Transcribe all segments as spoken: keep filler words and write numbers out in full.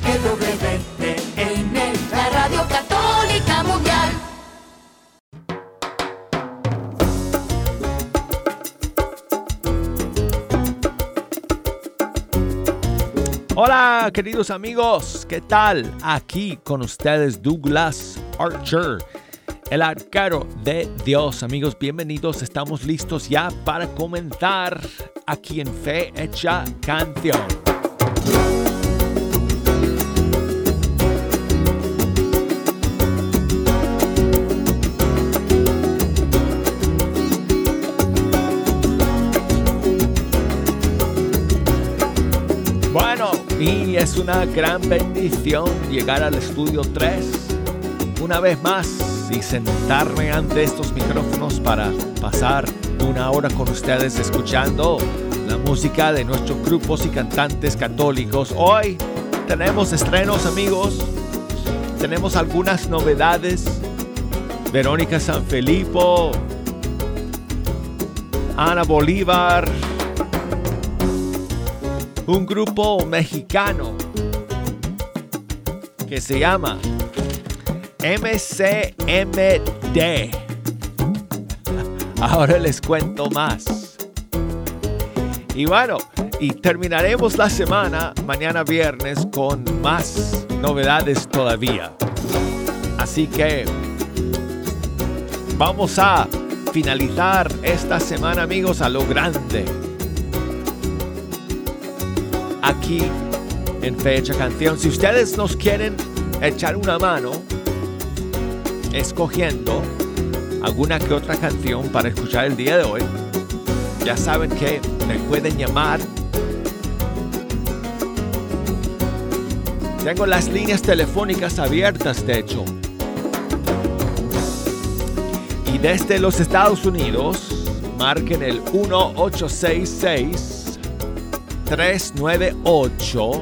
E W T N, la Radio Católica Mundial. Hola, queridos amigos, ¿qué tal? Aquí con ustedes Douglas Archer, el arquero de Dios. Amigos, bienvenidos. Estamos listos ya para comenzar aquí en Fe Hecha Canción. Bueno, y es una gran bendición llegar al estudio tres una vez más y sentarme ante estos micrófonos para pasar una hora con ustedes escuchando la música de nuestros grupos y cantantes católicos. Hoy tenemos estrenos, amigos. Tenemos algunas novedades. Verónica Sanfilippo, Ana Bolívar, un grupo mexicano que se llama M C M D. Ahora les cuento más. Y bueno, y terminaremos la semana mañana viernes con más novedades todavía. Así que vamos a finalizar esta semana, amigos, a lo grande. Aquí en Fe Hecha Canción. Si ustedes nos quieren echar una mano escogiendo alguna que otra canción para escuchar el día de hoy, ya saben que me pueden llamar. Tengo las líneas telefónicas abiertas, de hecho. Y desde los Estados Unidos, marquen el uno ocho seis seis, tres nueve ocho,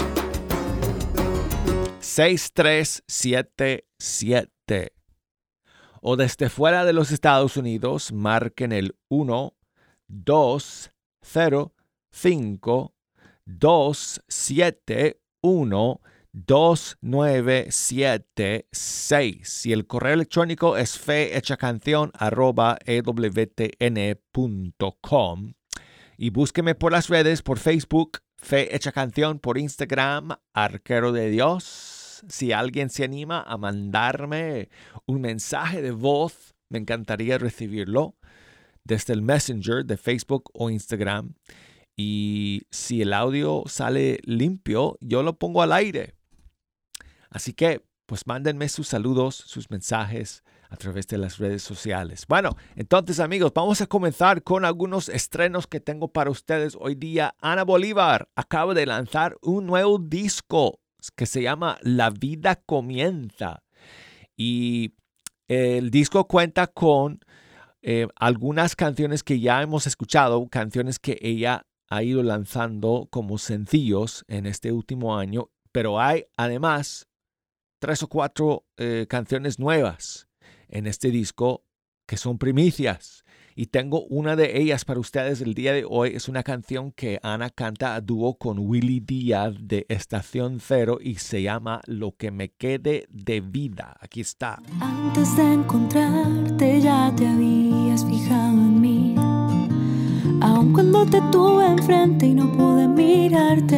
seis tres siete siete. O desde fuera de los Estados Unidos, marquen el uno dos cero cinco, dos siete uno, dos nueve siete seis. Y el correo electrónico es fehechacanción arroba e w t n punto com. Y búsqueme por las redes, por Facebook, Fe Hecha Canción, por Instagram, Arquero de Dios. Si alguien se anima a mandarme un mensaje de voz, me encantaría recibirlo desde el Messenger de Facebook o Instagram. Y si el audio sale limpio, yo lo pongo al aire. Así que, pues mándenme sus saludos, sus mensajes a través de las redes sociales. Bueno, entonces, amigos, vamos a comenzar con algunos estrenos que tengo para ustedes hoy día. Ana Bolívar acaba de lanzar un nuevo disco que se llama La Vida Comienza. Y el disco cuenta con eh, algunas canciones que ya hemos escuchado, canciones que ella ha ido lanzando como sencillos en este último año, pero hay además tres o cuatro eh, canciones nuevas en este disco que son primicias. Y tengo una de ellas para ustedes el día de hoy. Es una canción que Ana canta a dúo con Willy Díaz de Estación Cero y se llama Lo que me quede de vida. Aquí está. Antes de encontrarte ya te habías fijado en mí, aun cuando te tuve enfrente y no pude mirarte,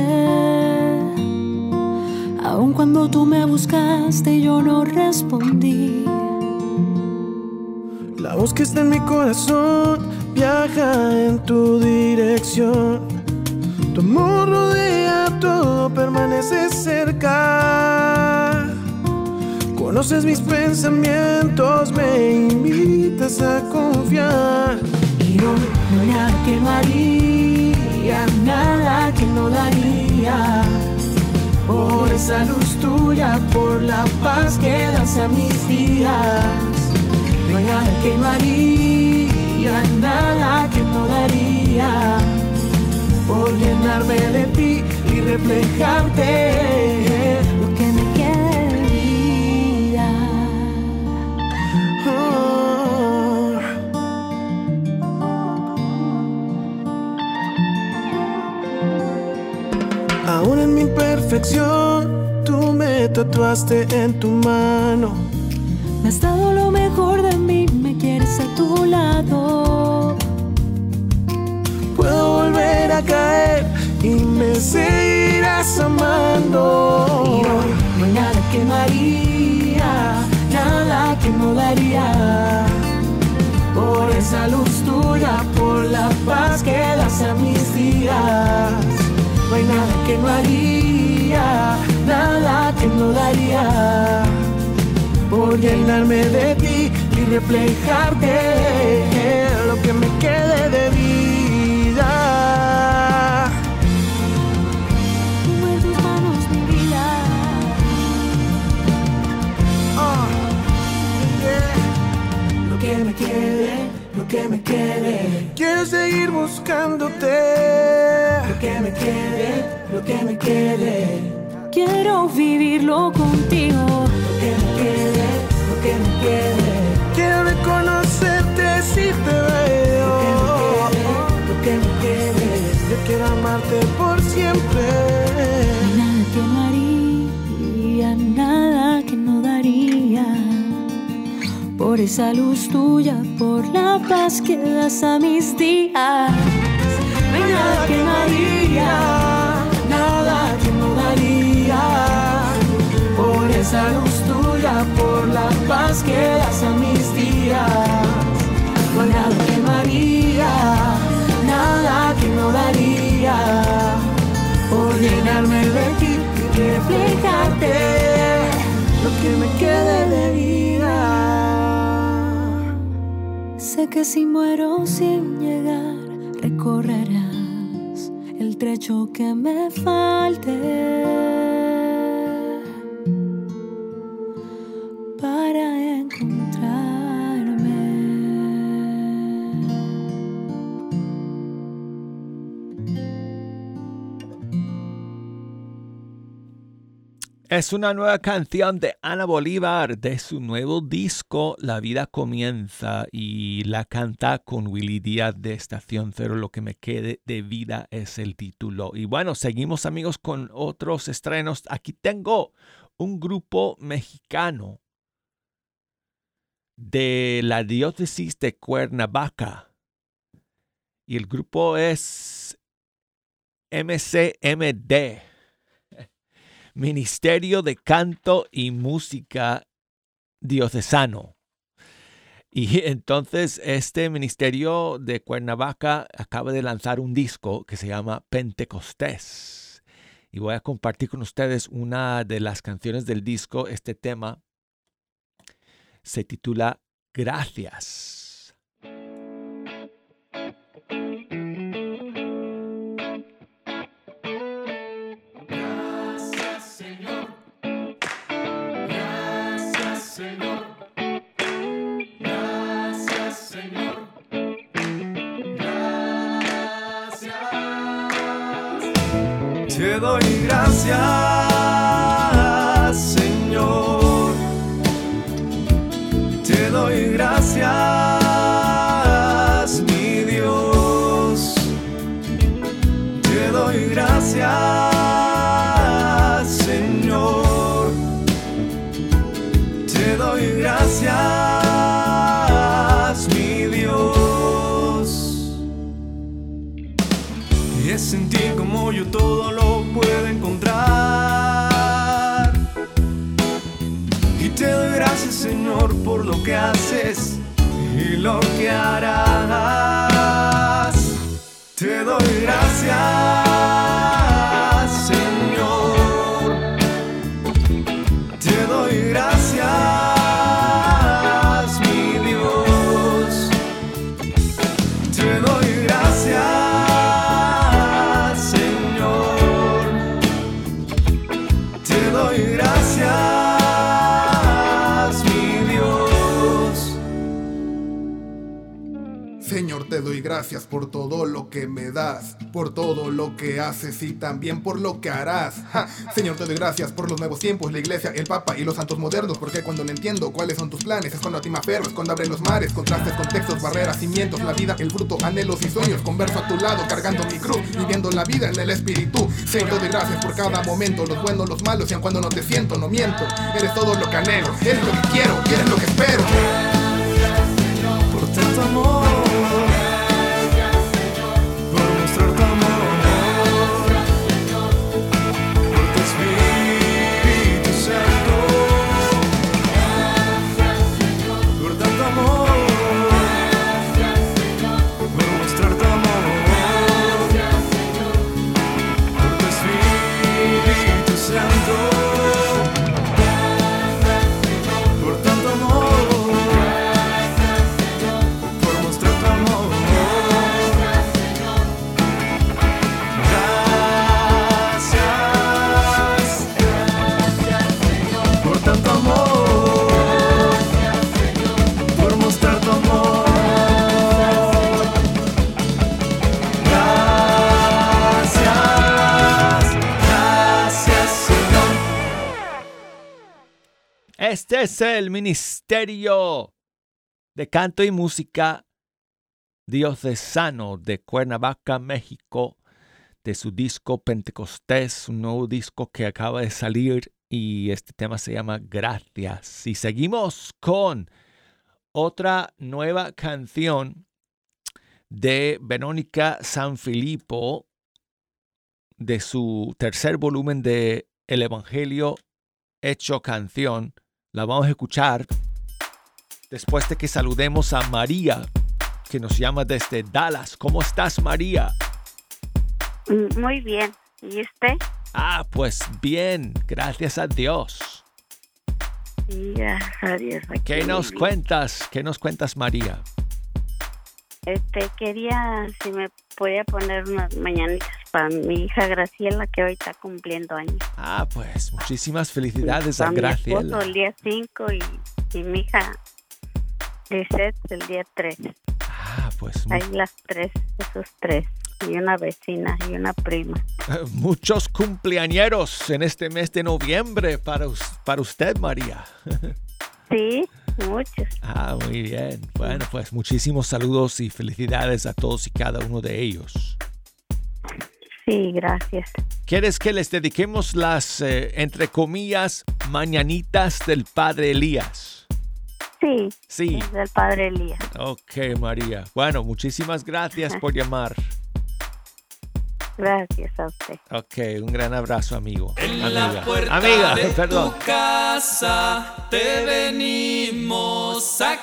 aun cuando tú me buscaste y yo no respondí. La voz que está en mi corazón viaja en tu dirección. Tu amor rodea todo, permanece cerca. Conoces mis pensamientos, me invitas a confiar. Y no, no hay nada que no haría, nada que no daría por esa luz tuya, por la paz que das a mis días. No hay nada que no haría, nada que no daría por llenarme de ti y reflejarte lo que me quede de vida. Oh. Aún en mi imperfección tú me tatuaste en tu mano. Me has dado lo mejor de mí, me quieres a tu lado. Puedo volver a caer y me seguirás amando. Y hoy no hay nada que no haría, nada que no daría. Por esa luz tuya, por la paz que das a mis días. No hay nada que no haría, nada que no daría. Por llenarme de ti y reflejarte lo que me quede de vida. Pongo en tus manos mi vida. Oh, yeah. Lo que me quede, lo que me quede. Quiero seguir buscándote. Lo que me quede, lo que me quede. Quiero vivirlo contigo. Lo que me quede, lo que me quede. Quiero reconocerte si te veo. Lo que me quede, lo que me quede. Yo quiero amarte por siempre. Nada que no haría, nada que no daría. Por esa luz tuya, por la paz que das a mis días. No hay nada que no haría, nada que no daría. Por esa luz tuya, por la paz que das a mis días. No hay nada que no haría, nada que no daría. Por llenarme de ti y reflejarte lo que me quede de vida. Sé que si muero sin llegar, recorrerás el trecho que me falte para encontrarme. Es una nueva canción de Ana Bolívar de su nuevo disco La Vida Comienza, y la canta con Willy Díaz de Estación Cero. Lo que me quede de vida es el título. Y bueno, seguimos, amigos, con otros estrenos. Aquí tengo un grupo mexicano de la diócesis de Cuernavaca, y el grupo es M C M D, Ministerio de Canto y Música Diocesano. Y entonces este ministerio de Cuernavaca acaba de lanzar un disco que se llama Pentecostés. Y voy a compartir con ustedes una de las canciones del disco. Este tema se titula Gracias. Te doy gracias, Señor. Te doy gracias, mi Dios. Te doy gracias, Señor. Te doy gracias, mi Dios. Y es en ti como yo todo lo puedo encontrar. Y te doy gracias, Señor, por lo que haces y lo que harás. Te doy gracias, Señor. Te doy gracias, mi Dios. Te doy gracias. Te doy gracias por todo lo que me das, por todo lo que haces y también por lo que harás. Ja. Señor, te doy gracias por los nuevos tiempos, la iglesia, el papa y los santos modernos, porque cuando no entiendo cuáles son tus planes es cuando a ti me aferro, es cuando abres los mares, contrastes, contextos, barreras, cimientos, la vida, el fruto, anhelos y sueños, converso a tu lado cargando mi cruz, viviendo la vida en el espíritu. Señor, te doy gracias por cada momento, los buenos, los malos, y aun cuando no te siento, no miento, eres todo lo que anhelo, eres lo que quiero y eres lo que espero. Por tanto amor, por mostrar tu amor, por tu Espíritu Santo, por tanto amor, por mostrar tu amor, por tu Espíritu Santo, por tanto amor. Este es el Ministerio de Canto y Música Diocesano de Cuernavaca, México, de su disco Pentecostés, un nuevo disco que acaba de salir, y este tema se llama Gracias. Y seguimos con otra nueva canción de Verónica Sanfilippo, de su tercer volumen de El Evangelio Hecho Canción. La vamos a escuchar después de que saludemos a María, que nos llama desde Dallas. ¿Cómo estás, María? Muy bien. ¿Y usted? Ah, pues bien, gracias a Dios. Sí, gracias a Dios. ¿Qué nos bien. cuentas? ¿Qué nos cuentas, María? Este, quería, si me podía poner unas mañanitas para mi hija Graciela, que hoy está cumpliendo años. Ah, pues muchísimas felicidades para a Graciela. Mi esposo el día cinco y, y mi hija Lisette el día tres. Ah, pues. Hay las tres, esos tres. Y una vecina y una prima. Muchos cumpleañeros en este mes de noviembre para, para usted, María. Sí, muchos. Ah, muy bien. Bueno, pues muchísimos saludos y felicidades a todos y cada uno de ellos. Sí, gracias. ¿Quieres que les dediquemos las, eh, entre comillas, mañanitas del Padre Elías? Sí, sí. Es del Padre Elías. Ok, María. Bueno, muchísimas gracias por llamar. Gracias a usted. Ok, un gran abrazo, amigo. En amiga. la puerta amiga, de perdón. tu casa te venimos a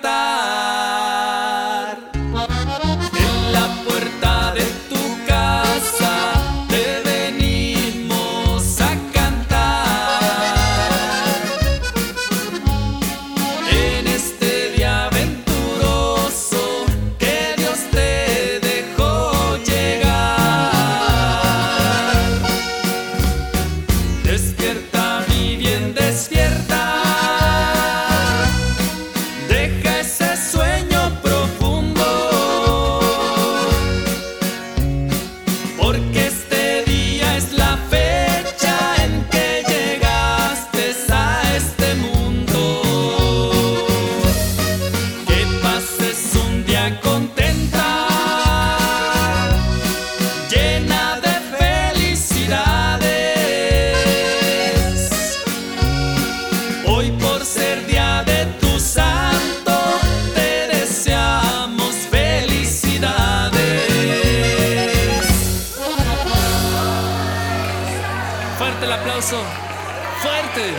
cantar. En la puerta de tu casa te venimos a cantar. En este día aventuroso que Dios te dejó llegar. Despierta, mi bien, despierta. Deja ese sueño profundo, porque este día es la fecha en que llegaste a este mundo. Que pases un día contenta, llena de felicidades. Hoy, por ser día de tu santo, te deseamos felicidades. Fuerte el aplauso, fuerte.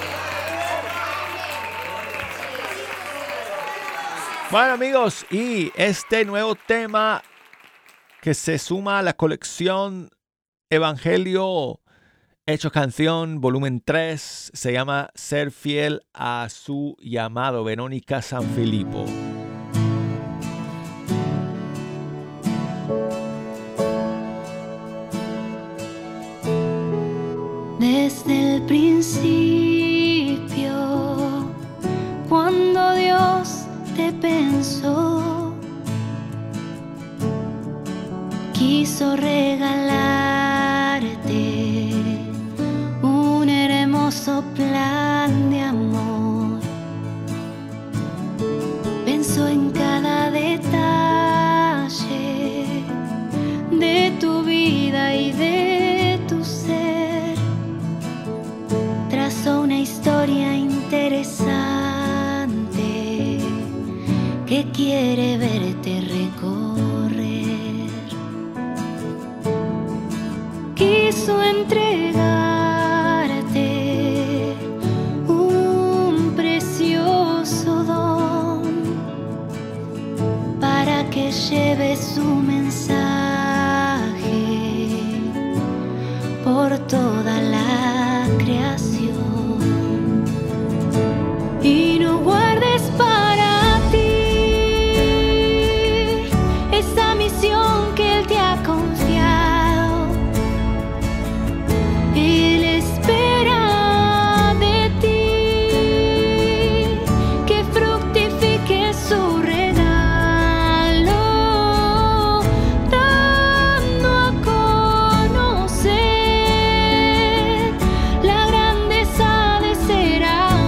Bueno, amigos, y este nuevo tema que se suma a la colección Evangelio Hecho Canción, volumen tres, se llama Ser fiel a su llamado, Verónica Sanfilippo. Desde el principio, cuando Dios te pensó, quiso regalarte un hermoso plan de amor. Pensó en cada detalle de tu vida y de tu ser. Trazó una historia interesante que quiere verte recorrer. Quiso entregarte un precioso don para que lleves su mensaje por toda la creación. Y no guardes para ti esa misión que Él te ha confiado. Él espera de ti que fructifique su regalo, dando a conocer la grandeza de ser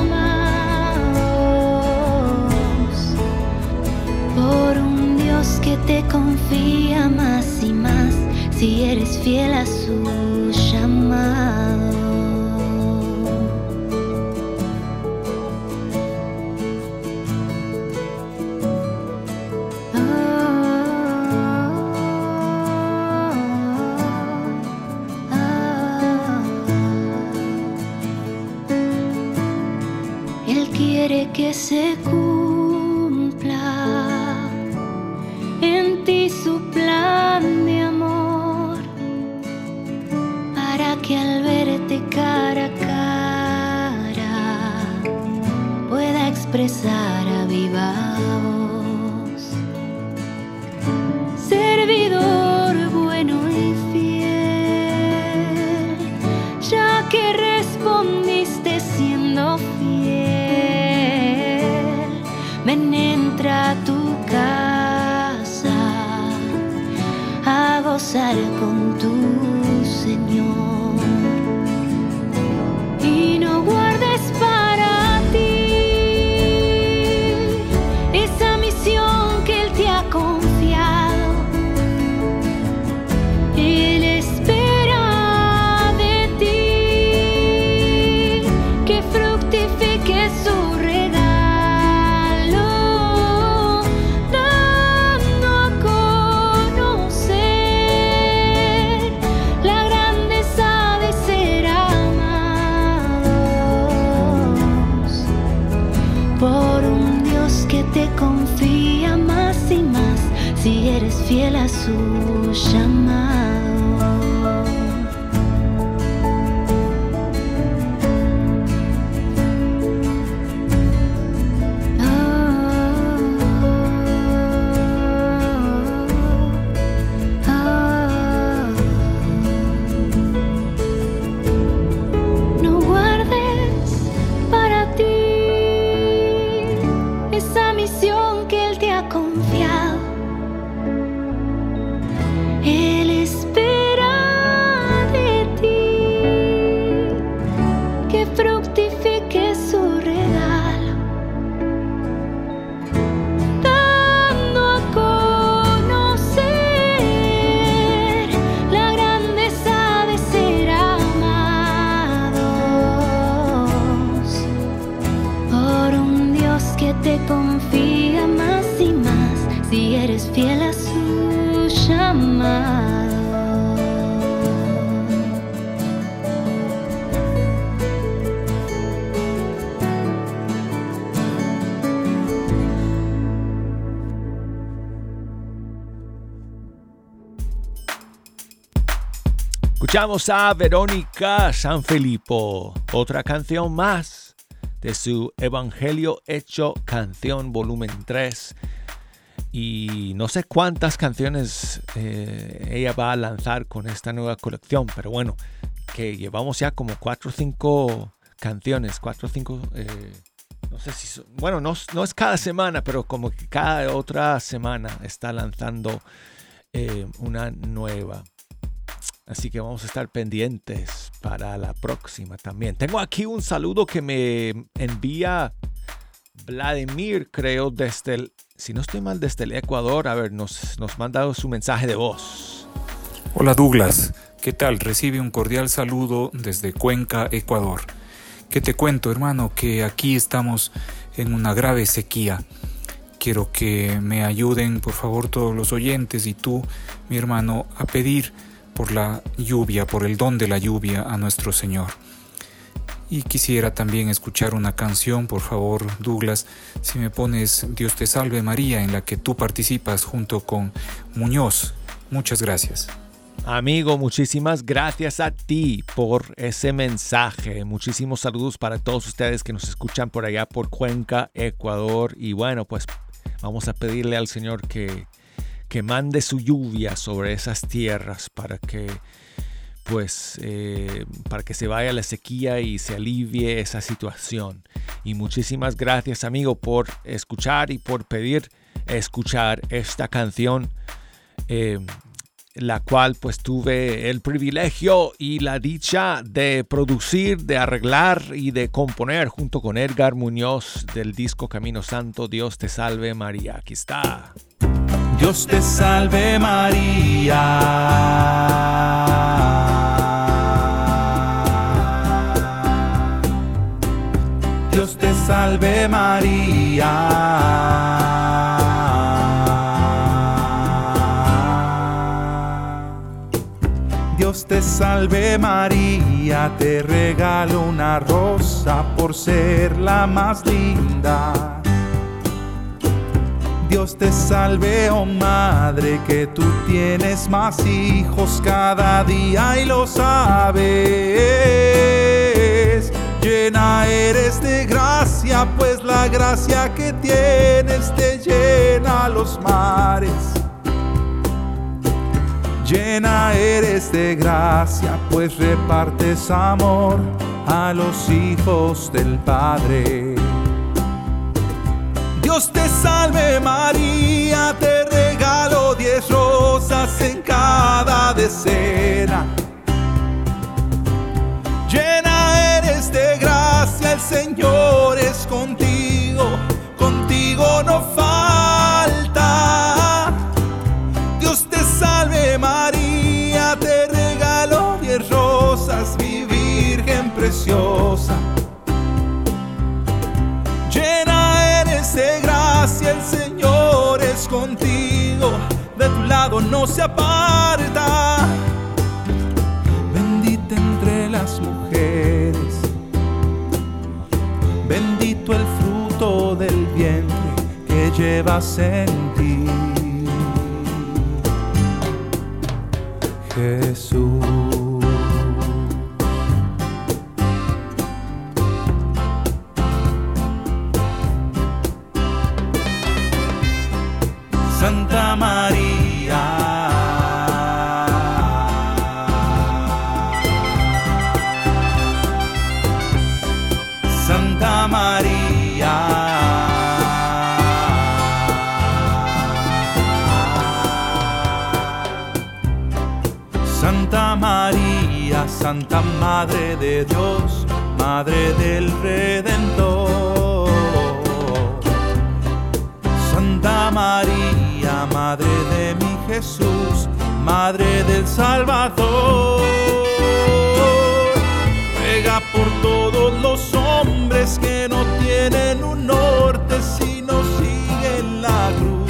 amados por un Dios que te confía más y más si eres fiel a su llamado. Oh, oh, oh. Él quiere que se cumpla en ti su plan de amor, para que al verte cara a cara pueda expresar a viva voz: servidor bueno y fiel, ya que respondiste siendo fiel, ven, entra a tu casa a gozar con tu Señor. Y no guardes para ti esa misión que Él te ha confiado. Él espera de ti que fructifique su regalo, dando a conocer la grandeza de ser amados por un Dios que te confía más y más si eres fiel a su llamado. No guardes para ti esa misión que Él te ha confiado. Él espera de ti que fructifique su regalo, dando a conocer la grandeza de ser amados por un Dios que te confía más y más si eres fiel a su llamado. Escuchamos a Verónica Sanfilippo, otra canción más de su Evangelio Hecho Canción volumen tres. Y no sé cuántas canciones eh, ella va a lanzar con esta nueva colección, pero bueno, que llevamos ya como cuatro o cinco canciones, cuatro o cinco, eh, no sé si son, bueno, no, no es cada semana, pero como que cada otra semana está lanzando eh, una nueva. Así que vamos a estar pendientes para la próxima también. Tengo aquí un saludo que me envía Vladimir, creo, desde el, si no estoy mal, desde el Ecuador. A ver, nos, nos manda su mensaje de voz. Hola Douglas, ¿qué tal? Recibe un cordial saludo desde Cuenca, Ecuador. ¿Qué te cuento, hermano? Que aquí estamos en una grave sequía. Quiero que me ayuden, por favor, todos los oyentes y tú, mi hermano, a pedir por la lluvia, por el don de la lluvia a nuestro Señor. Y quisiera también escuchar una canción, por favor, Douglas, si me pones Dios te salve María, en la que tú participas junto con Muñoz. Muchas gracias. Amigo, muchísimas gracias a ti por ese mensaje. Muchísimos saludos para todos ustedes que nos escuchan por allá por Cuenca, Ecuador. Y bueno, pues vamos a pedirle al Señor que que mande su lluvia sobre esas tierras para que pues eh, para que se vaya la sequía y se alivie esa situación. Y muchísimas gracias, amigo, por escuchar y por pedir escuchar esta canción, eh, la cual pues tuve el privilegio y la dicha de producir, de arreglar y de componer junto con Edgar Muñoz del disco Camino Santo. Dios te salve María. Aquí está. Dios te salve María, Dios te salve María, Dios te salve María, te regalo una rosa por ser la más linda. Dios te salve, oh madre, que tú tienes más hijos cada día y lo sabes. Llena eres de gracia, pues la gracia que tienes te llena los mares. Llena eres de gracia, pues repartes amor a los hijos del Padre. Dios te salve María, te regalo diez rosas en cada decena. Llena eres de gracia, el Señor es contigo, contigo no falta. Dios te salve María, te regalo diez rosas, mi Virgen preciosa. Llena eres de gracia, el Señor es contigo, de tu lado no se aparta. Bendita entre las mujeres, bendito el fruto del vientre que llevas en ti, Jesús. Santa María, Santa María, Santa María, Santa Madre de Dios, Madre del Redentor. Santa María, Madre de mi Jesús, Madre del Salvador, ruega por todos los hombres que no tienen un norte sino siguen la cruz.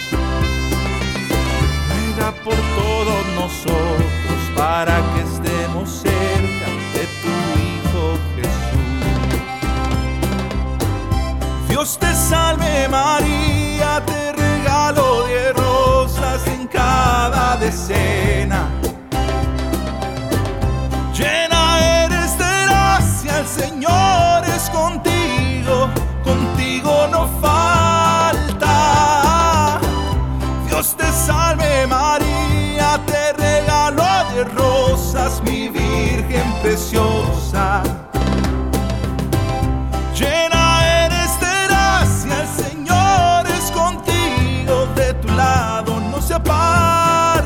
Ruega por todos nosotros para que estemos cerca de tu Hijo Jesús. Dios te salve María, te regalo diez rosas en cada decena. Llena eres de gracia, el Señor es contigo, contigo no falta. Dios te salve María, te regalo diez rosas, mi Virgen preciosa. Llena eres de gracia, el Señor es contigo, de tu lado no se aparta.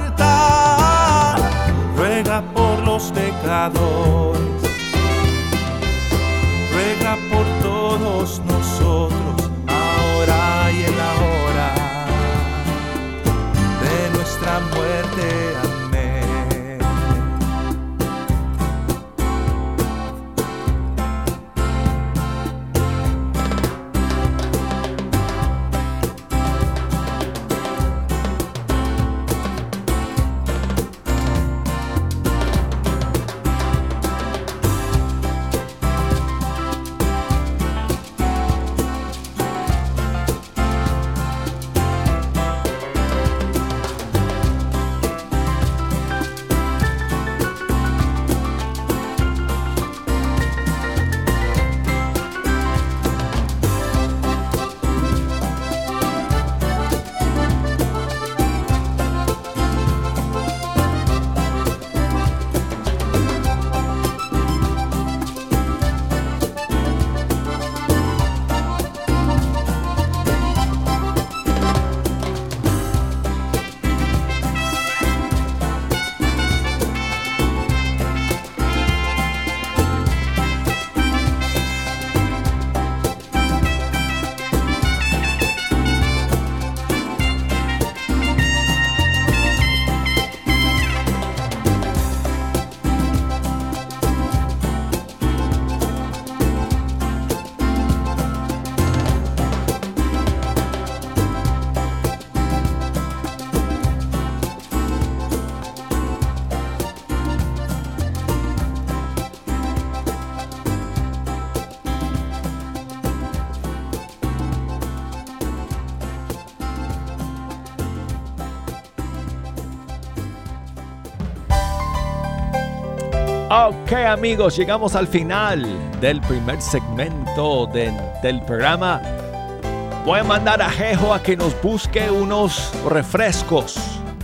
Ok, amigos, llegamos al final del primer segmento de, del programa. Voy a mandar a Jejo a que nos busque unos refrescos.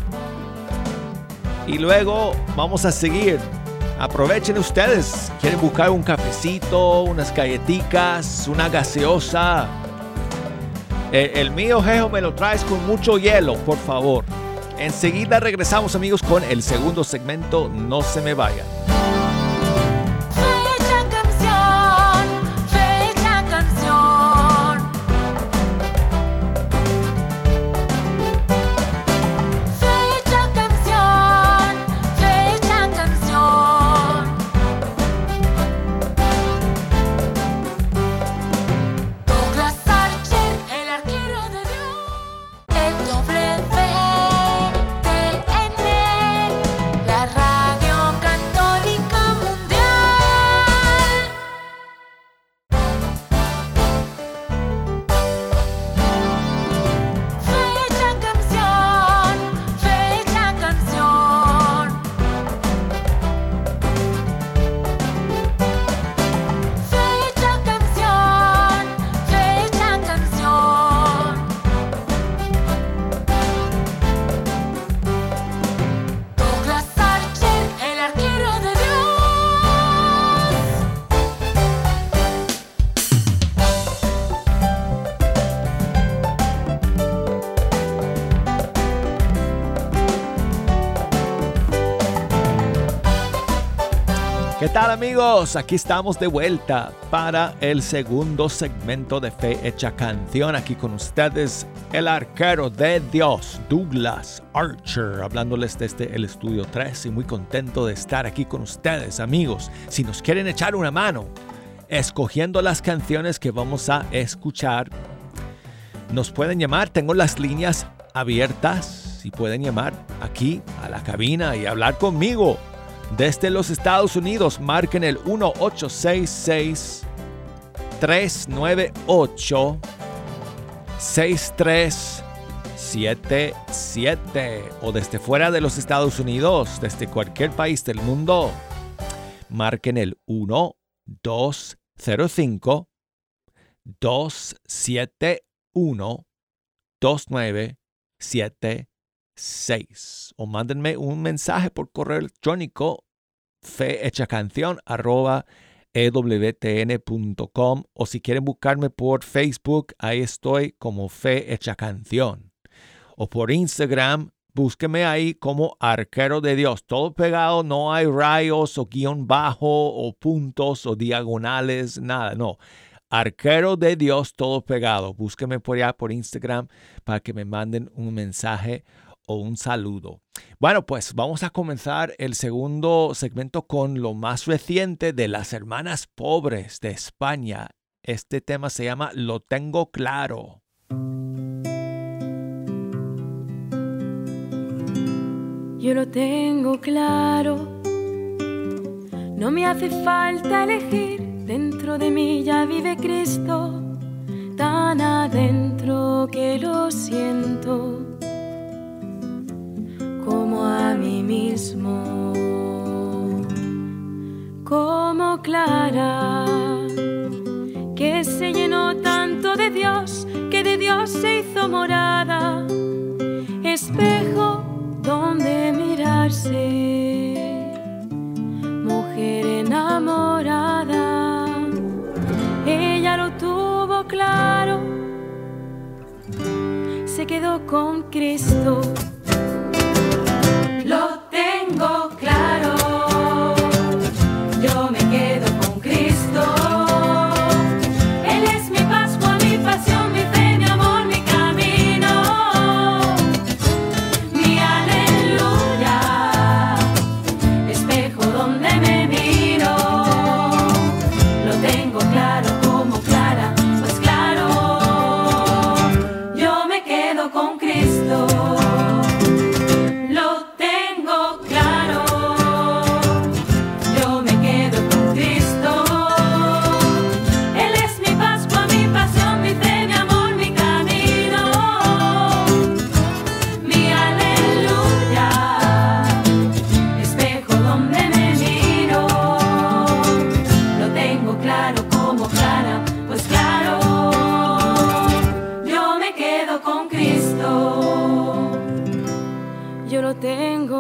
Y luego vamos a seguir. Aprovechen ustedes. ¿Quieren buscar un cafecito, unas galletitas, una gaseosa? El, el mío, Jejo, me lo traes con mucho hielo, por favor. Enseguida regresamos, amigos, con el segundo segmento. No se me vayan. ¿Qué tal, amigos? Aquí estamos de vuelta para el segundo segmento de Fe Hecha Canción. Aquí con ustedes el arquero de Dios, Douglas Archer, hablándoles desde el estudio tres y muy contento de estar aquí con ustedes, amigos. Si nos quieren echar una mano escogiendo las canciones que vamos a escuchar, nos pueden llamar. Tengo las líneas abiertas y pueden llamar aquí a la cabina y hablar conmigo. Desde los Estados Unidos, marquen el uno ocho seis seis, tres nueve ocho, seis tres siete siete. O desde fuera de los Estados Unidos, desde cualquier país del mundo, marquen el uno dos cero cinco, dos siete uno, dos nueve siete seis. O mándenme un mensaje por correo electrónico fehechacanción arroba ewtn punto com, o si quieren buscarme por Facebook, ahí estoy como Fe Hecha Canción, o por Instagram, búsqueme ahí como Arquero de Dios, todo pegado, no hay rayos o guión bajo o puntos o diagonales, nada, no. Arquero de Dios, todo pegado. Búsqueme por allá por Instagram para que me manden un mensaje o un saludo. Bueno, pues vamos a comenzar el segundo segmento con lo más reciente de las Hermanas Pobres de España. Este tema se llama Lo Tengo Claro. Yo lo tengo claro, no me hace falta elegir. Dentro de mí ya vive Cristo, tan adentro que lo siento como a mí mismo, como Clara, que se llenó tanto de Dios, que de Dios se hizo morada, espejo donde mirarse, mujer enamorada. Ella lo tuvo claro, se quedó con Cristo. Lo tengo claro, yo me quedo con Cristo. Él es mi Pascua, mi pasión, mi fe, mi amor, mi camino, mi aleluya, espejo donde me miro. Lo tengo claro como Clara, pues claro, yo me quedo con Cristo.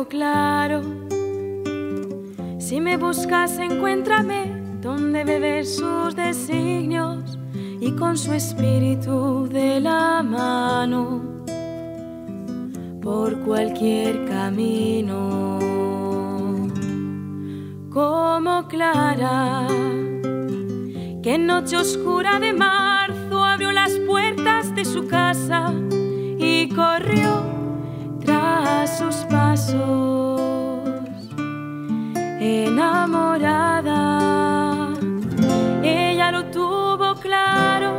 tengo claro. Si me buscas, encuéntrame donde beber sus designios y con su espíritu de la mano por cualquier camino. Como Clara, que en noche oscura de marzo abrió las puertas de su casa y corrió tras sus pasos, enamorada. Ella lo tuvo claro,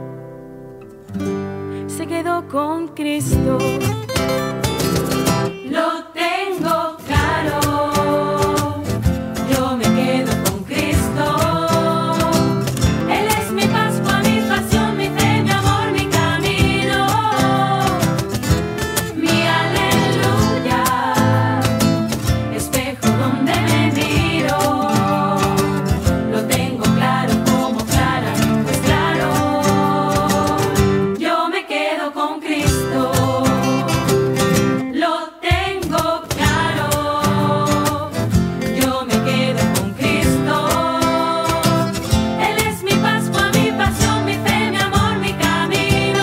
se quedó con Cristo. Lo tengo claro, yo me quedo con Cristo. Él es mi Pascua, mi pasión, mi fe, mi amor, mi camino, mi aleluya, espejo donde me miro. Lo tengo claro como Clara, pues claro, yo me quedo con Cristo. Lo tengo claro, yo me quedo con Cristo. Él es mi Pascua, mi pasión, mi fe, mi amor, mi camino,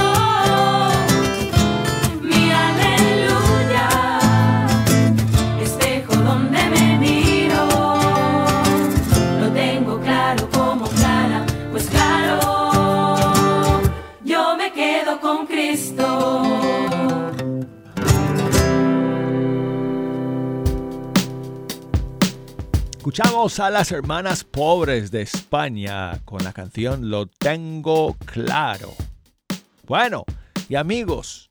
mi aleluya, espejo donde me miro. Lo tengo claro como Clara, pues claro, yo me quedo con Cristo. Escuchamos a las hermanas pobres de España con la canción Lo Tengo Claro. Bueno, y amigos,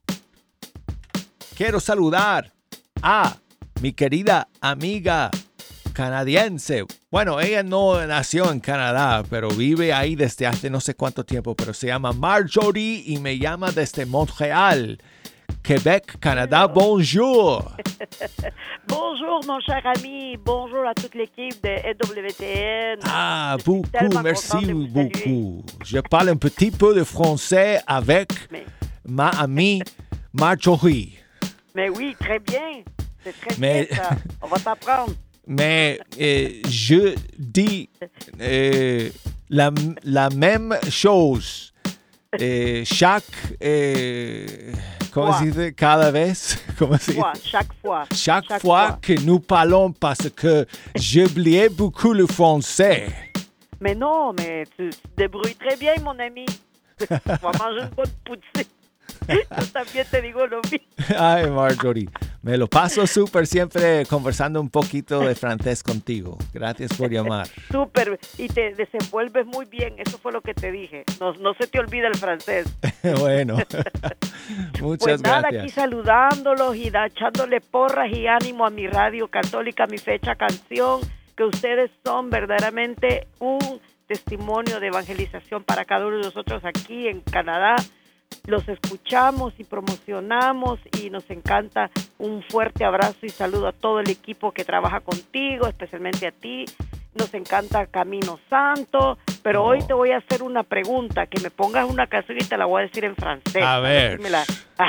quiero saludar a mi querida amiga canadiense. Bueno, ella no nació en Canadá, pero vive ahí desde hace no sé cuánto tiempo, pero se llama Marjorie y me llama desde Montréal, Québec, Canadá. Bonjour. Bonjour, mon cher ami. Bonjour à toute l'équipe de E W T N. Ah, beaucoup, merci beaucoup. Je parle un petit peu de français avec Mais, ma amie Marjorie. mais oui, très bien. C'est très Mais- bien, ça. On va t'apprendre. Mais euh, je dis euh, la, la même chose euh, chaque... Euh, comment Fois. se dit? Cada vez? Comment se dit? Fois, chaque fois. Chaque, fois, que nous parlons parce que j'oubliais beaucoup le français. Mais non, mais tu, tu te débrouilles très bien, mon ami. Tu vas manger une bonne poutine. Yo también te digo lo mismo. Ay, Marjorie, me lo paso súper siempre conversando un poquito de francés contigo. Gracias por llamar. Súper. Y te desenvuelves muy bien. Eso fue lo que te dije. No, no se te olvida el francés. Bueno, muchas Pues nada, gracias. aquí saludándolos y da, echándole porras y ánimo a mi radio católica, mi fecha canción, que ustedes son verdaderamente un testimonio de evangelización para cada uno de nosotros aquí en Canadá. Los escuchamos y promocionamos y nos encanta. Un fuerte abrazo y saludo a todo el equipo que trabaja contigo, especialmente a ti. Nos encanta Camino Santo, pero Oh. hoy te voy a hacer una pregunta, que me pongas una canción y te la voy a decir en francés. A ver. si me la-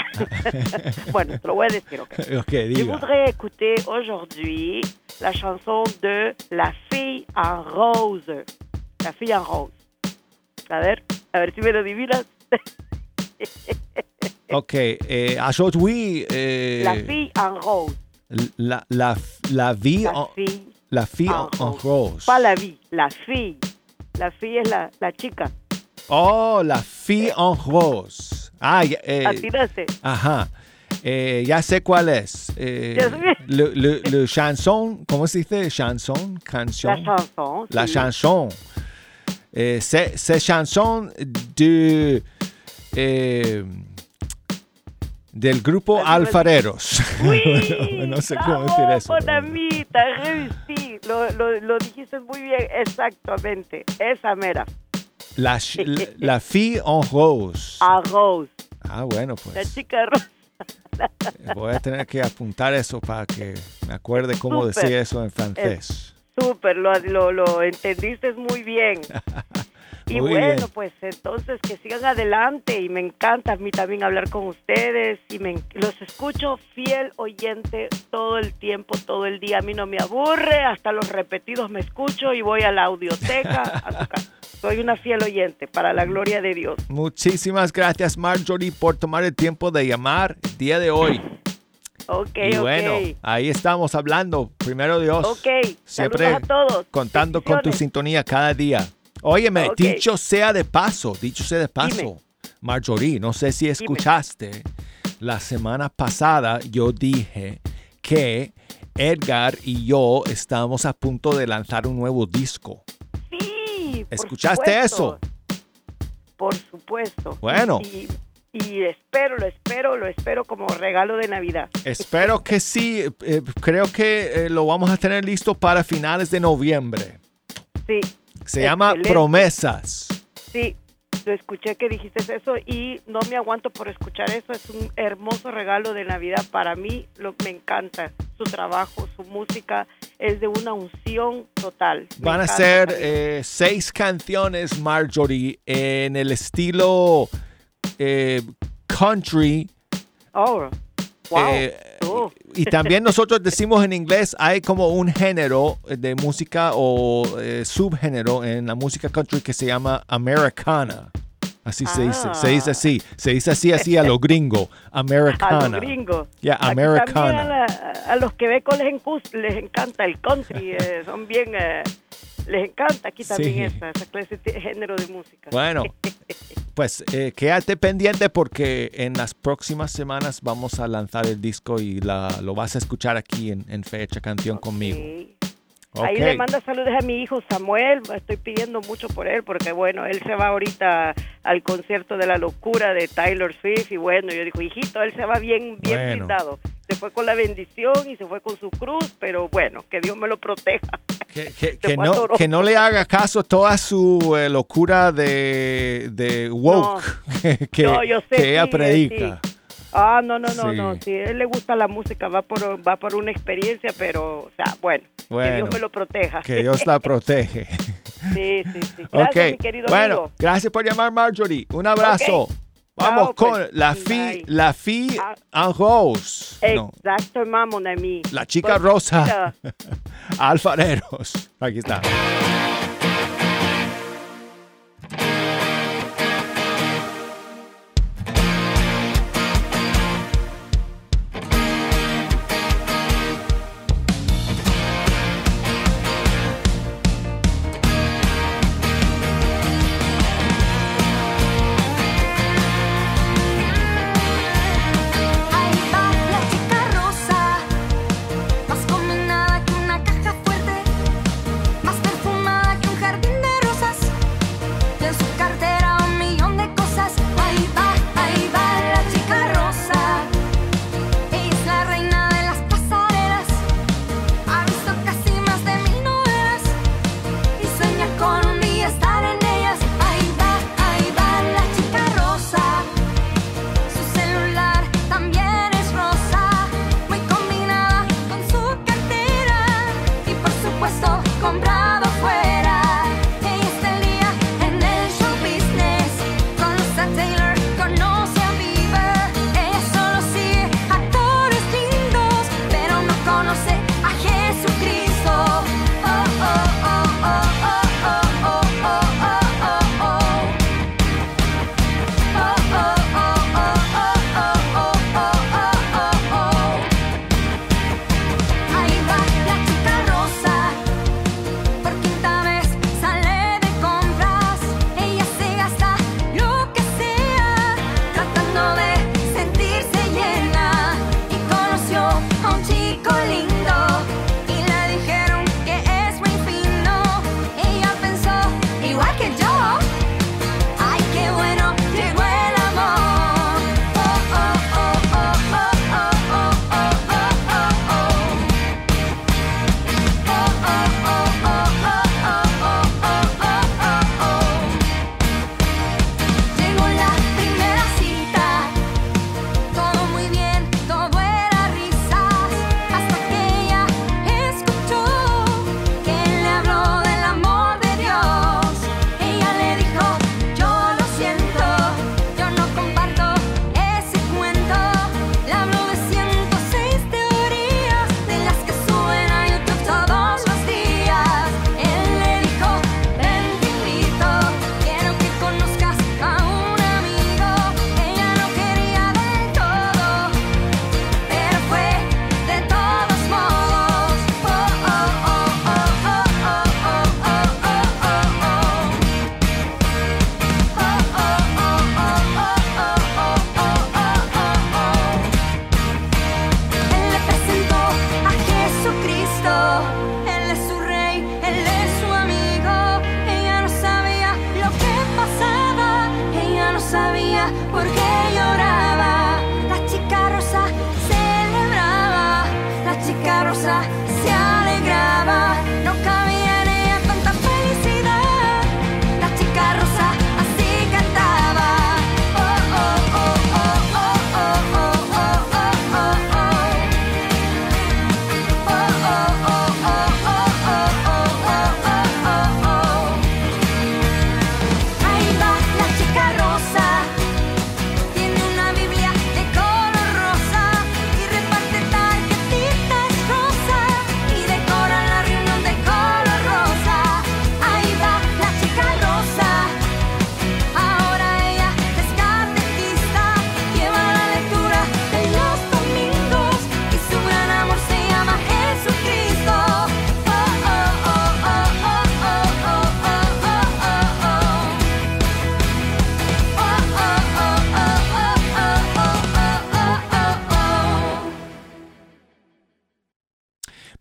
Bueno, te lo voy a decir, ok. Ok, Je diga. voudrais écouter aujourd'hui la chanson de La Fille en Rose. La Fille en Rose. A ver, a ver si me lo adivinas. Ok, eh, aujourd'hui, eh, La Fille en Rose. la, la, la vie La en, fille la fille en en, en rose. Pas la vie, la fille. La fille es la, la chica. Oh, la fille en rose. Ah, ya- eh, Atinaste. ajá. Eh, ya sé cuál es. Eh, Ya sé. le, le, le chanson, ¿cómo se dice? Chanson, canción. La chanson. La sí. chanson. Eh, c'est, c'est chanson de eh, del grupo Vas-y, vas-y. Alfareros. Oui, no sé bravo, cómo decir eso. mon ami, t'as réussi. Lo, lo, lo dijiste muy bien, exactamente. Esa mera. La, ch- la, la fille en rose. A Rose. Ah, bueno, La pues chica rosa. voy a tener que apuntar eso para que me acuerde cómo Súper. decir eso en francés. Súper, lo, lo, lo entendiste muy bien. Y Muy bueno, bien. pues entonces que sigan adelante y me encanta a mí también hablar con ustedes y me, los escucho fiel oyente todo el tiempo, todo el día. A mí no me aburre, hasta los repetidos me escucho y voy a la audioteca a tocar. Soy una fiel oyente, para la gloria de Dios. Muchísimas gracias, Marjorie, por tomar el tiempo de llamar el día de hoy. Ok, Y bueno, ok. ahí estamos hablando. Primero Dios. Ok, Siempre saludos a todos. contando con tu Bendiciones. sintonía cada día. Óyeme, Ok. dicho sea de paso, dicho sea de paso, Dime. Marjorie, no sé si escuchaste, la semana pasada yo dije que Edgar y yo estamos a punto de lanzar un nuevo disco. Sí, por ¿Escuchaste supuesto. eso? Por supuesto. Bueno. Y, y espero, lo espero, lo espero como regalo de Navidad. Espero que sí. eh, creo que eh, lo vamos a tener listo para finales de noviembre. Sí. Se llama Excelente. Promesas. Sí, lo escuché que dijiste eso y no me aguanto por escuchar eso. Es un hermoso regalo de Navidad para mí. Lo, me encanta su trabajo, su música. Es de una unción total. Me Van a encanta ser también. eh, seis canciones, Marjorie, en el estilo eh, country. Oh, wow. Eh, Oh. Y también nosotros decimos en inglés, hay como un género de música o eh, subgénero en la música country que se llama Americana. Así se dice, se dice así, se dice así, así a lo gringo, Americana. A los gringos. Yeah, Aquí también Americana. a, la- a los quebecos les, encus- les encanta el country. eh, son bien... eh, les encanta aquí también Sí. esa, esa clase de género de música. Bueno, pues eh, quédate pendiente porque en las próximas semanas vamos a lanzar el disco y la, lo vas a escuchar aquí en, en Fecha Canción conmigo. Ahí Ok. le manda saludos a mi hijo Samuel, estoy pidiendo mucho por él porque bueno, él se va ahorita al concierto de la locura de Taylor Swift y bueno, yo digo, hijito, él se va bien, bien Bueno. blindado. Se fue con la bendición y se fue con su cruz, pero bueno, que Dios me lo proteja. Que, que- Se que fue a no, Toronto. que no le haga caso a toda su eh, locura de, de woke que, que- No, yo sé, que ella sí, predica. sí. Ah, no, no, no, Sí. no, sí, a él le gusta la música, va por, va por una experiencia, pero, o sea, bueno, que Bueno, Dios me lo proteja. Que Dios la protege. Sí, sí, sí. Gracias, Ok, mi querido bueno, amigo. gracias por llamar, Marjorie. Un abrazo. Ok. Vamos Chao, con pues. la fi, Bye. la fi en rose. No, Exacto, mamá, mon ami. la chica Pues, rosa. Alfareros. Aquí está. Ahí va la chica rosa, más combinada que una caja fuerte, más perfumada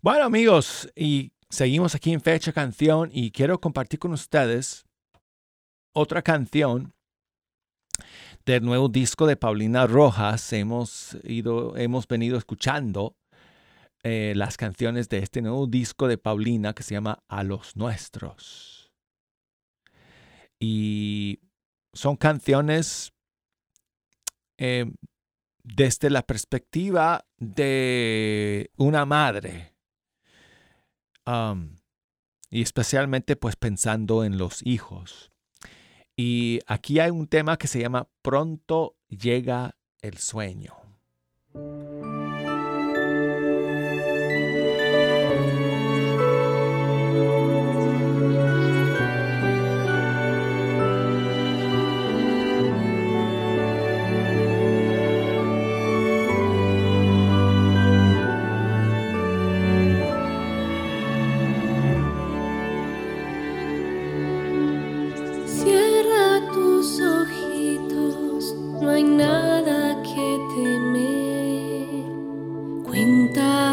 Bueno, amigos, y seguimos aquí en Fecha Canción y quiero compartir con ustedes otra canción del nuevo disco de Paulina Rojas. Hemos ido, hemos venido escuchando eh, las canciones de este nuevo disco de Paulina que se llama A los Nuestros. Y son canciones eh, desde la perspectiva de una madre. Um, y especialmente pues pensando en los hijos. Y aquí hay un tema que se llama Pronto llega el sueño. No hay nada que temer. Cuenta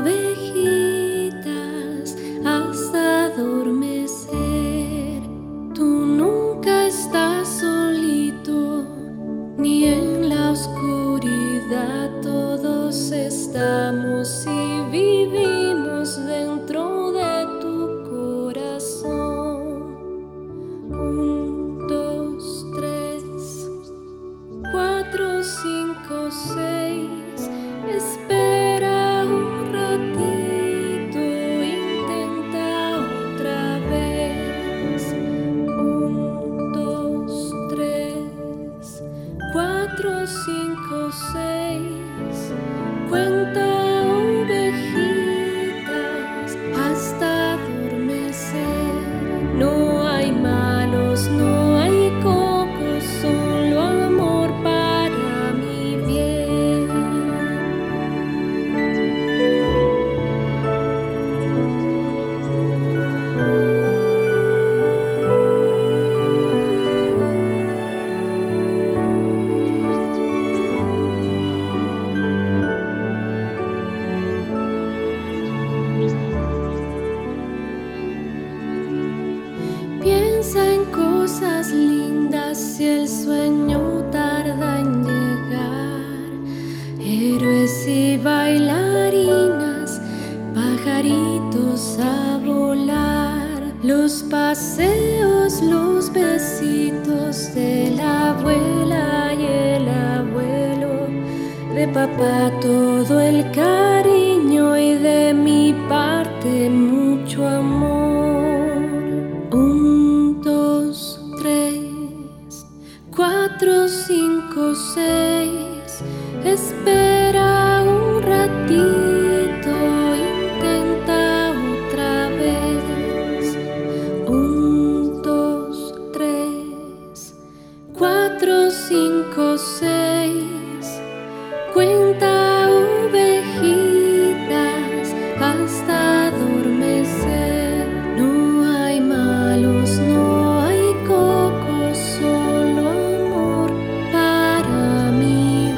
ovejitas hasta adormecer. Tú nunca estás solito, ni en la oscuridad. Todos estamos y vivimos dentro de tu corazón. Un, dos, tres, cuatro, cinco, seis. Espera un ratito, intenta otra vez. Un, dos, tres, cuatro, cinco, seis. Cuenta ovejitas hasta adormecer. No hay malos, no hay cocos, solo amor para mi bien. Piensa en cosas lindas si el sueño tarda en llegar. Héroes y bailarinas, pajaritos a volar. Los paseos, los besitos de la abuela y el abuelo. De papá todo el cariño y de mi parte mucho amor. Un, dos, tres, cuatro, cinco, seis. Espera un ratito, intenta otra vez. Un, dos, tres, cuatro, cinco, seis. Cuenta ovejitas hasta adormecer. No hay malos, no hay cocos, solo amor para mi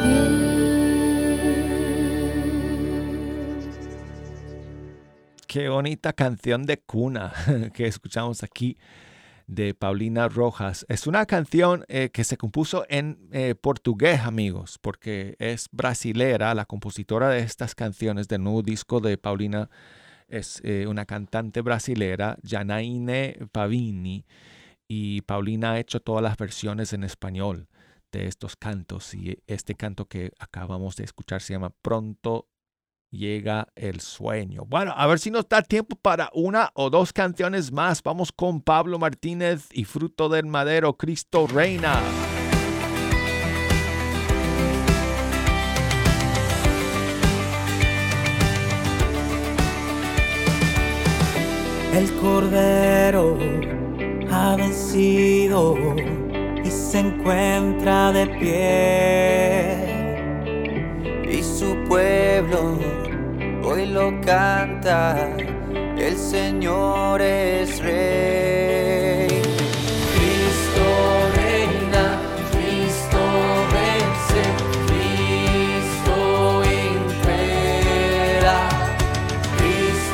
bien. Qué bonita canción de cuna que escuchamos aquí de Paulina Rojas. Es una canción eh, que se compuso en eh, portugués, amigos, porque es brasilera. La compositora de estas canciones del nuevo disco de Paulina es eh, una cantante brasilera, Janaíne Pavini, y Paulina ha hecho todas las versiones en español de estos cantos, y este canto que acabamos de escuchar se llama Pronto llega el sueño. Bueno, a ver si nos da tiempo para una o dos canciones más. Vamos con Pablo Martínez y Fruto del Madero, Cristo Reina. El Cordero ha vencido y se encuentra de pie, y su pueblo hoy lo canta, el Señor es Rey. Cristo reina, Cristo vence, Cristo impera, Cristo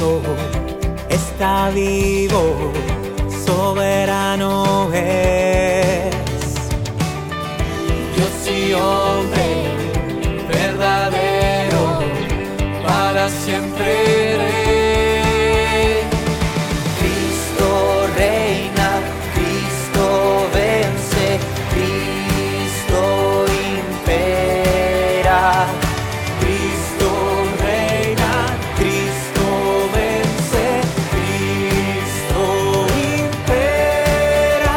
vivo, está vivo, soberano es. Dios y hombre verdadero, para siempre rey. Cristo reina, Cristo vence, Cristo impera. Cristo reina, Cristo vence, Cristo impera.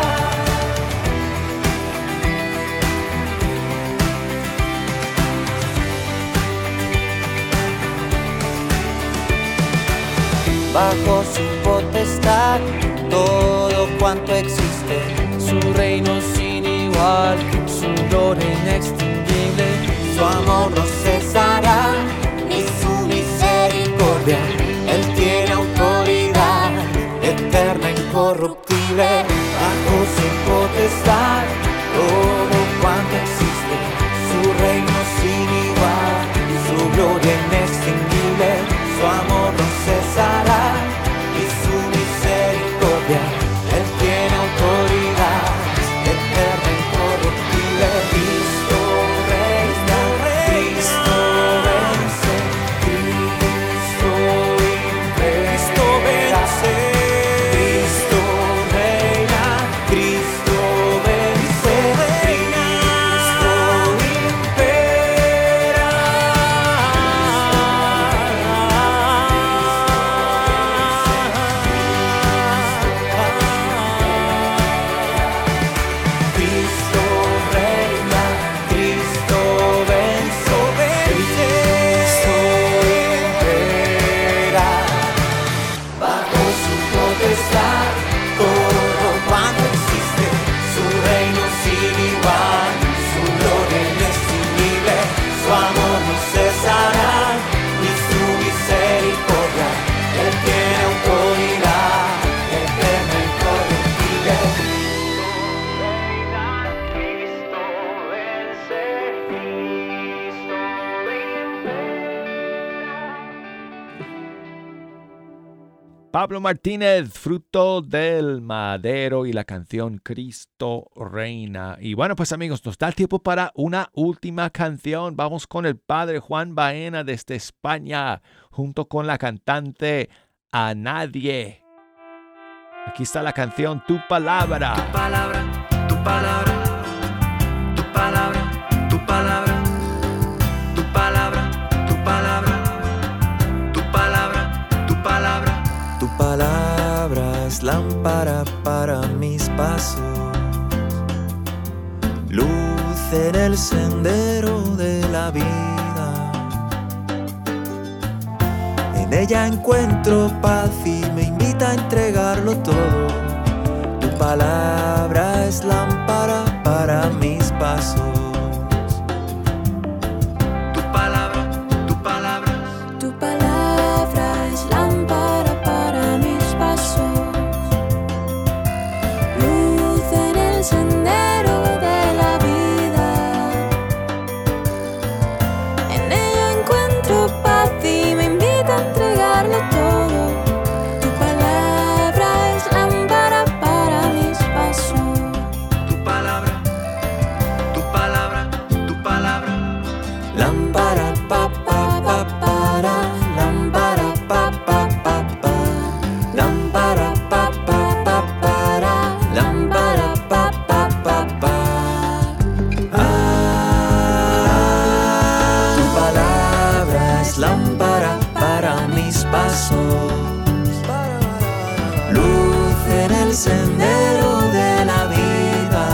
Bajo su potestad todo cuanto existe, su reino sin igual, su gloria inextinguible, su amor no cesará, ni su misericordia. Él tiene autoridad eterna, incorruptible. Bajo su potestad todo cuanto existe, su reino sin igual, su gloria inextinguible, su amor no cesará, y su misericordia. Él tiene autoridad eterna, incorruptible. Cristo reina, Cristo vence, Cristo impera. Cristo vence, Cristo reina, Cristo vence, Cristo impera. Cristo reina, Cristo vence, Cristo impera. Bajo su potestad todo cuanto existe, su reino sin igual, su gloria inextinguible, su amor no cesará, ni su misericordia. Él tiene autoridad eterna, incorruptible. Cristo vence, Cristo Pablo Martínez, Fruto del Madero, y la canción Cristo Reina. Y bueno, pues amigos, nos da tiempo para una última canción. Vamos con el padre Juan Baena desde España, junto con la cantante A Nadie. Aquí está la canción Tu Palabra. Tu palabra, tu palabra, tu palabra, tu palabra, tu palabra, tu palabra, tu palabra, tu palabra. Tu palabra es lámpara para mis pasos, luz en el sendero de la vida. En ella encuentro paz y me invita a entregarlo todo. Tu palabra es lámpara para mis pasos. Tu palabra, tu palabra, Tu palabra es lámpara para mis pasos, luz en el sendero de la vida. En ella encuentro paz y me invita a entregarlo todo. Tu palabra es lámpara para mis pasos. tu palabra, tu palabra, tu palabra. Lámpara pa pa pa para, lámpara pa pa pa pa, lámpara pa pa pa para, lámpara pa pa pa pa. Ah, tu palabra es lámpara para mis pasos, luz en el sendero de la vida.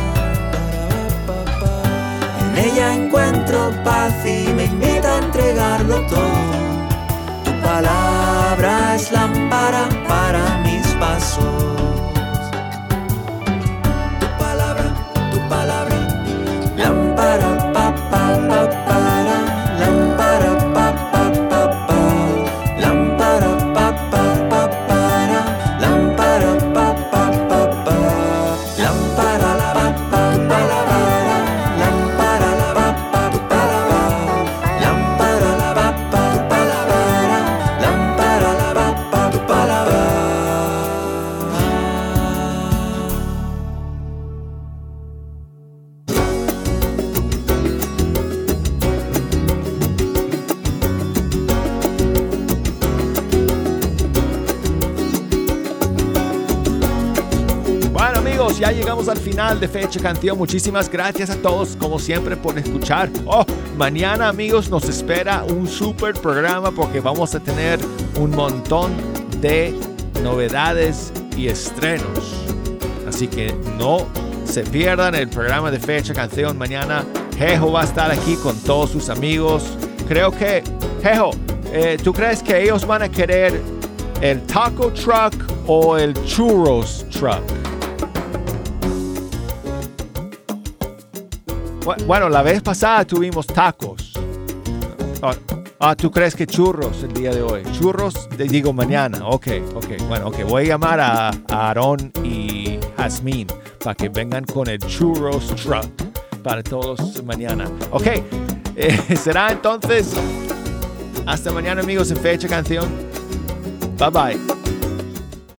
En ella encuentro paz y me invita a entregarlo todo. Tu palabra es lámpara para mis pasos. Tu palabra, tu palabra, lámpara pa pa pa para, lámpara pa pa pa pa, lámpara pa pa pa para, lámpara pa pa pa pa, lámpara pa pa pa para, lámpara pa pa pa pa, lámpara pa pa pa para, lámpara pa amigos, ya llegamos al final de Fecha Canción. Muchísimas gracias a todos, como siempre, por escuchar. Oh, mañana, amigos, nos espera un super programa porque vamos a tener un montón de novedades y estrenos. Así que no se pierdan el programa de Fecha Canción mañana. Jejo va a estar aquí con todos sus amigos. Creo que, Jejo, eh, ¿tú crees que ellos van a querer el taco truck o el churros truck? Bueno, la vez pasada tuvimos tacos. Ah, ah, ¿tú crees que churros el día de hoy? Churros, te digo mañana. Ok, ok. Bueno, ok. Voy a llamar a, a Aarón y Jazmín para que vengan con el churros truck para todos mañana. Ok, eh, será entonces hasta mañana, amigos, en Fecha Canción. Bye bye.